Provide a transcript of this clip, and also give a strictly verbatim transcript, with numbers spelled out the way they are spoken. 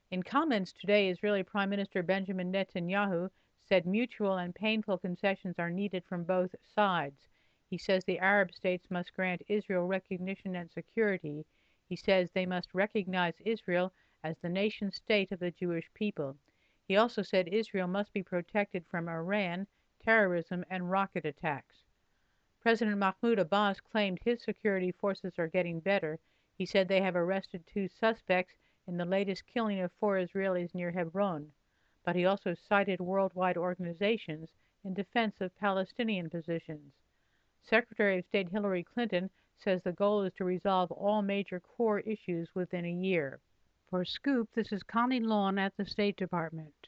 In comments today, Israeli Prime Minister Benjamin Netanyahu said mutual and painful concessions are needed from both sides. He says the Arab states must grant Israel recognition and security. He says they must recognize Israel as the nation state of the Jewish people. He also said Israel must be protected from Iran, terrorism, and rocket attacks. President Mahmoud Abbas claimed his security forces are getting better. He said they have arrested two suspects in the latest killing of four Israelis near Hebron, but he also cited worldwide organizations in defense of Palestinian positions. Secretary of State Hillary Clinton says the goal is to resolve all major core issues within a year. For Scoop, this is Connie Lawn at the State Department.